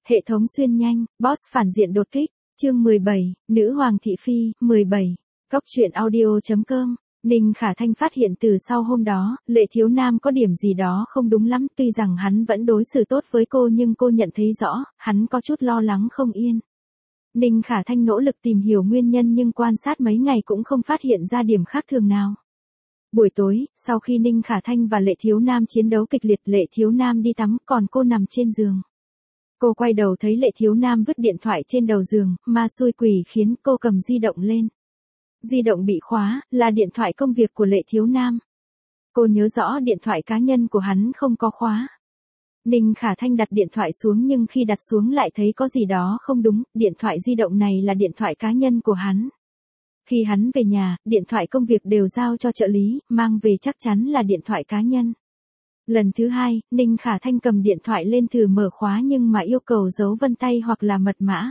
Hệ thống xuyên nhanh, boss phản diện đột kích, chương 17, Nữ Hoàng Thị Phi, 17, Cóc truyện audio.com. Ninh Khả Thanh phát hiện từ sau hôm đó, Lệ Thiếu Nam có điểm gì đó không đúng lắm, tuy rằng hắn vẫn đối xử tốt với cô nhưng cô nhận thấy rõ, hắn có chút lo lắng không yên. Ninh Khả Thanh nỗ lực tìm hiểu nguyên nhân nhưng quan sát mấy ngày cũng không phát hiện ra điểm khác thường nào. Buổi tối, sau khi Ninh Khả Thanh và Lệ Thiếu Nam chiến đấu kịch liệt, Lệ Thiếu Nam đi tắm, còn cô nằm trên giường. Cô quay đầu thấy Lệ Thiếu Nam vứt điện thoại trên đầu giường, ma xui quỷ khiến cô cầm di động lên. Di động bị khóa, là điện thoại công việc của Lệ Thiếu Nam. Cô nhớ rõ điện thoại cá nhân của hắn không có khóa. Ninh Khả Thanh đặt điện thoại xuống nhưng khi đặt xuống lại thấy có gì đó không đúng, điện thoại di động này là điện thoại cá nhân của hắn. Khi hắn về nhà, điện thoại công việc đều giao cho trợ lý, mang về chắc chắn là điện thoại cá nhân. Lần thứ hai, Ninh Khả Thanh cầm điện thoại lên thử mở khóa nhưng mà yêu cầu dấu vân tay hoặc là mật mã.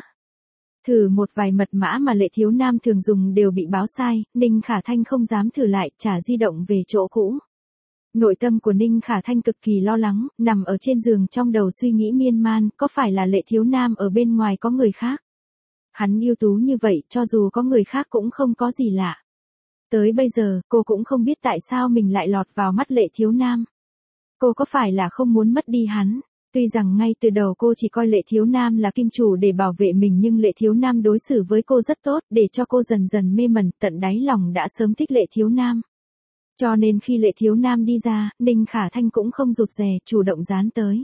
Thử một vài mật mã mà Lệ Thiếu Nam thường dùng đều bị báo sai, Ninh Khả Thanh không dám thử lại, trả di động về chỗ cũ. Nội tâm của Ninh Khả Thanh cực kỳ lo lắng, nằm ở trên giường trong đầu suy nghĩ miên man, có phải là Lệ Thiếu Nam ở bên ngoài có người khác? Hắn ưu tú như vậy, cho dù có người khác cũng không có gì lạ. Tới bây giờ, cô cũng không biết tại sao mình lại lọt vào mắt Lệ Thiếu Nam. Cô có phải là không muốn mất đi hắn? Tuy rằng ngay từ đầu cô chỉ coi Lệ Thiếu Nam là kim chủ để bảo vệ mình nhưng Lệ Thiếu Nam đối xử với cô rất tốt để cho cô dần dần mê mẩn, tận đáy lòng đã sớm thích Lệ Thiếu Nam. Cho nên khi Lệ Thiếu Nam đi ra, Ninh Khả Thanh cũng không rụt rè, chủ động dán tới.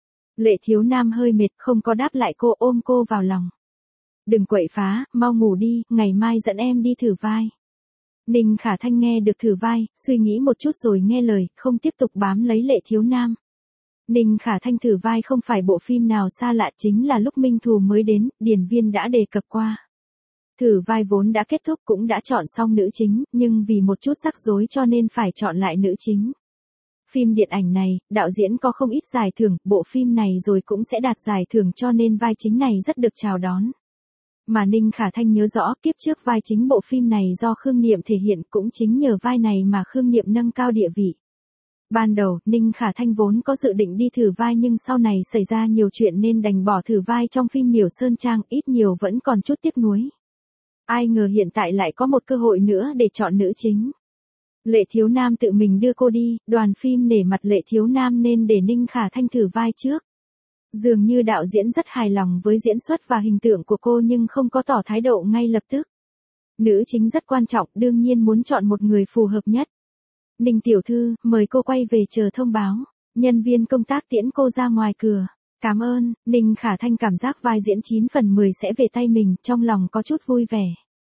Lệ Thiếu Nam hơi mệt, không có đáp lại cô, ôm cô vào lòng. Đừng quậy phá, mau ngủ đi, ngày mai dẫn em đi thử vai. Ninh Khả Thanh nghe được thử vai, suy nghĩ một chút rồi nghe lời, không tiếp tục bám lấy Lệ Thiếu Nam. Ninh Khả Thanh thử vai không phải bộ phim nào xa lạ, chính là lúc Minh Thù mới đến, Điền Viên đã đề cập qua. Thử vai vốn đã kết thúc cũng đã chọn xong nữ chính, nhưng vì một chút rắc rối cho nên phải chọn lại nữ chính. Phim điện ảnh này, đạo diễn có không ít giải thưởng, bộ phim này rồi cũng sẽ đạt giải thưởng cho nên vai chính này rất được chào đón. Mà Ninh Khả Thanh nhớ rõ kiếp trước vai chính bộ phim này do Khương Niệm thể hiện, cũng chính nhờ vai này mà Khương Niệm nâng cao địa vị. Ban đầu, Ninh Khả Thanh vốn có dự định đi thử vai nhưng sau này xảy ra nhiều chuyện nên đành bỏ thử vai trong phim Miểu Sơn Trang, ít nhiều vẫn còn chút tiếc nuối. Ai ngờ hiện tại lại có một cơ hội nữa để chọn nữ chính. Lệ Thiếu Nam tự mình đưa cô đi, đoàn phim nể mặt Lệ Thiếu Nam nên để Ninh Khả Thanh thử vai trước. Dường như đạo diễn rất hài lòng với diễn xuất và hình tượng của cô nhưng không có tỏ thái độ ngay lập tức. Nữ chính rất quan trọng, đương nhiên muốn chọn một người phù hợp nhất. Ninh tiểu thư, mời cô quay về chờ thông báo. Nhân viên công tác tiễn cô ra ngoài cửa. Cảm ơn. Ninh Khả Thanh cảm giác vai diễn 9 phần 10 sẽ về tay mình, trong lòng có chút vui vẻ.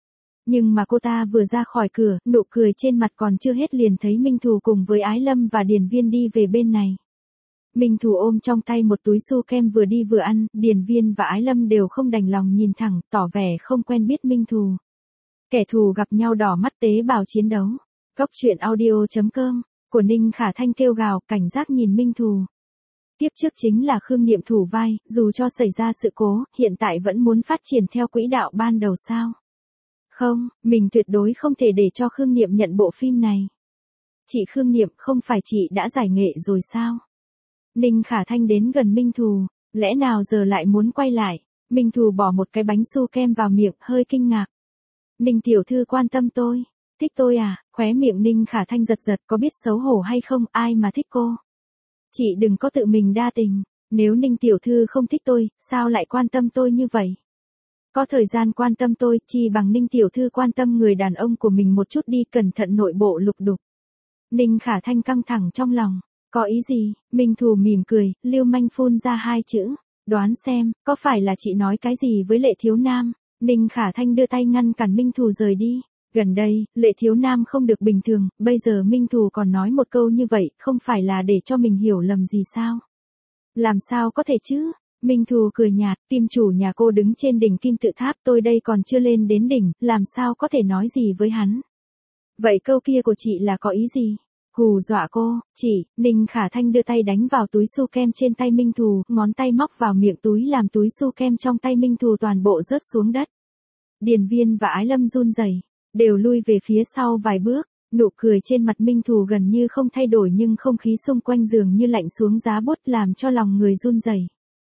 Nhưng mà cô ta vừa ra khỏi cửa, nụ cười trên mặt còn chưa hết liền thấy Minh Thù cùng với Ái Lâm và Điền Viên đi về bên này. Minh Thù ôm trong tay một túi su kem vừa đi vừa ăn, Điền Viên và Ái Lâm đều không đành lòng nhìn thẳng, tỏ vẻ không quen biết Minh Thù. Kẻ thù gặp nhau đỏ mắt tế bào chiến đấu. Cóc truyện audio.com, của Ninh Khả Thanh kêu gào, cảnh giác nhìn Minh Thù. Tiếp trước chính là Khương Niệm thủ vai, dù cho xảy ra sự cố, hiện tại vẫn muốn phát triển theo quỹ đạo ban đầu sao? Không, mình tuyệt đối không thể để cho Khương Niệm nhận bộ phim này. Chị Khương Niệm, không phải chị đã giải nghệ rồi sao? Ninh Khả Thanh đến gần Minh Thù, lẽ nào giờ lại muốn quay lại? Minh Thù bỏ một cái bánh su kem vào miệng, hơi kinh ngạc. Ninh tiểu thư quan tâm tôi. Thích tôi à? Khóe miệng Ninh Khả Thanh giật giật, có biết xấu hổ hay không, ai mà thích cô? Chị đừng có tự mình đa tình, nếu Ninh tiểu thư không thích tôi, sao lại quan tâm tôi như vậy? Có thời gian quan tâm tôi, chi bằng Ninh tiểu thư quan tâm người đàn ông của mình một chút đi, cẩn thận nội bộ lục đục. Ninh Khả Thanh căng thẳng trong lòng, có ý gì? Minh Thù mỉm cười, lưu manh phun ra hai chữ, đoán xem, có phải là chị nói cái gì với Lệ Thiếu Nam? Ninh Khả Thanh đưa tay ngăn cản Minh Thù rời đi. Gần đây, Lệ Thiếu Nam không được bình thường, bây giờ Minh Thù còn nói một câu như vậy, không phải là để cho mình hiểu lầm gì sao? Làm sao có thể chứ? Minh Thù cười nhạt, kim chủ nhà cô đứng trên đỉnh kim tự tháp, tôi đây còn chưa lên đến đỉnh, làm sao có thể nói gì với hắn? Vậy câu kia của chị là có ý gì? Hù dọa cô, chị. Ninh Khả Thanh đưa tay đánh vào túi su kem trên tay Minh Thù, ngón tay móc vào miệng túi làm túi su kem trong tay Minh Thù toàn bộ rớt xuống đất. Điền Viên và Ái Lâm run rẩy, đều lui về phía sau vài bước, nụ cười trên mặt Minh Thù gần như không thay đổi nhưng không khí xung quanh dường như lạnh xuống giá bút làm cho lòng người run rẩy.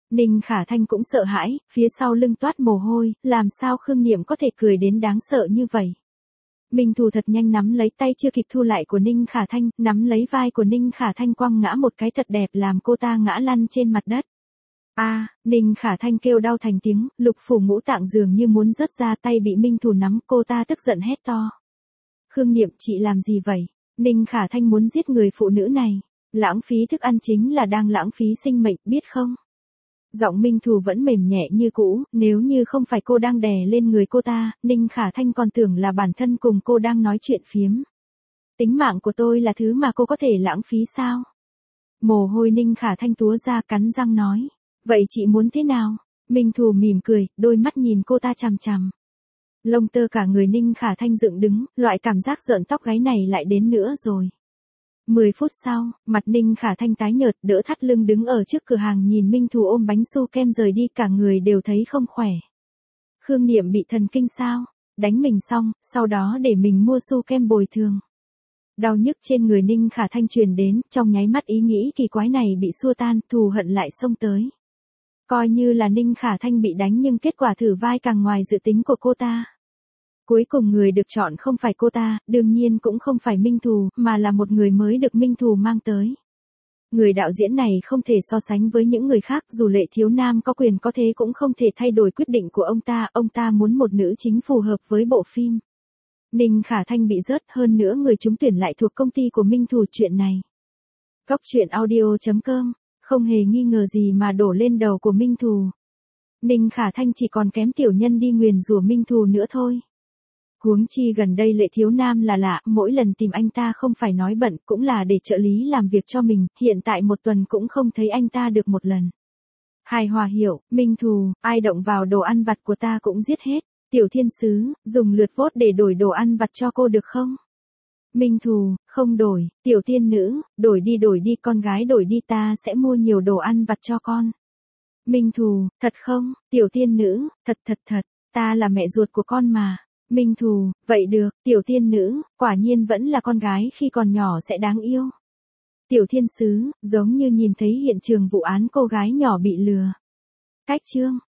Ninh Khả Thanh cũng sợ hãi, phía sau lưng toát mồ hôi, làm sao Khương Niệm có thể cười đến đáng sợ như vậy. Minh Thù thật nhanh nắm lấy tay chưa kịp thu lại của Ninh Khả Thanh, nắm lấy vai của Ninh Khả Thanh quăng ngã một cái thật đẹp làm cô ta ngã lăn trên mặt đất. Ninh Khả Thanh kêu đau thành tiếng, lục phủ ngũ tạng dường như muốn rớt ra, tay bị Minh Thù nắm, cô ta tức giận hét to. Khương Niệm, chị làm gì vậy? Ninh Khả Thanh muốn giết người phụ nữ này. Lãng phí thức ăn chính là đang lãng phí sinh mệnh, biết không? Giọng Minh Thù vẫn mềm nhẹ như cũ, nếu như không phải cô đang đè lên người cô ta, Ninh Khả Thanh còn tưởng là bản thân cùng cô đang nói chuyện phiếm. Tính mạng của tôi là thứ mà cô có thể lãng phí sao? Mồ hôi Ninh Khả Thanh túa ra, cắn răng nói. Vậy chị muốn thế nào? Minh Thù mỉm cười, đôi mắt nhìn cô ta chằm chằm. Lông tơ cả người Ninh Khả Thanh dựng đứng, loại cảm giác rợn tóc gáy này lại đến nữa rồi. 10 phút sau, mặt Ninh Khả Thanh tái nhợt, đỡ thắt lưng đứng ở trước cửa hàng nhìn Minh Thù ôm bánh su kem rời đi, cả người đều thấy không khỏe. Khương Niệm bị thần kinh sao? Đánh mình xong, sau đó để mình mua su kem bồi thường. Đau nhức trên người Ninh Khả Thanh truyền đến, trong nháy mắt ý nghĩ kỳ quái này bị xua tan, thù hận lại xông tới. Coi như là Ninh Khả Thanh bị đánh nhưng kết quả thử vai càng ngoài dự tính của cô ta. Cuối cùng người được chọn không phải cô ta, đương nhiên cũng không phải Minh Thù, mà là một người mới được Minh Thù mang tới. Người đạo diễn này không thể so sánh với những người khác, dù Lệ Thiếu Nam có quyền có thế cũng không thể thay đổi quyết định của ông ta muốn một nữ chính phù hợp với bộ phim. Ninh Khả Thanh bị rớt, hơn nữa người trúng tuyển lại thuộc công ty của Minh Thù, chuyện này. Cóc truyện audio.com, không hề nghi ngờ gì mà đổ lên đầu của Minh Thù. Ninh Khả Thanh chỉ còn kém tiểu nhân đi nguyền rủa Minh Thù nữa thôi. Huống chi gần đây Lệ Thiếu Nam là lạ, mỗi lần tìm anh ta không phải nói bận cũng là để trợ lý làm việc cho mình, hiện tại một tuần cũng không thấy anh ta được một lần. Hài Hòa hiểu, Minh Thù, ai động vào đồ ăn vặt của ta cũng giết hết. Tiểu Thiên Sứ, dùng lượt vote để đổi đồ ăn vặt cho cô được không? Minh Thù, không đổi. Tiểu Tiên Nữ, đổi đi, con gái đổi đi, ta sẽ mua nhiều đồ ăn vặt cho con. Minh Thù, thật không? Tiểu Tiên Nữ, thật, ta là mẹ ruột của con mà. Minh Thù, vậy được. Tiểu Tiên Nữ, quả nhiên vẫn là con gái khi còn nhỏ sẽ đáng yêu. Tiểu Thiên Sứ, giống như nhìn thấy hiện trường vụ án cô gái nhỏ bị lừa. Cách chương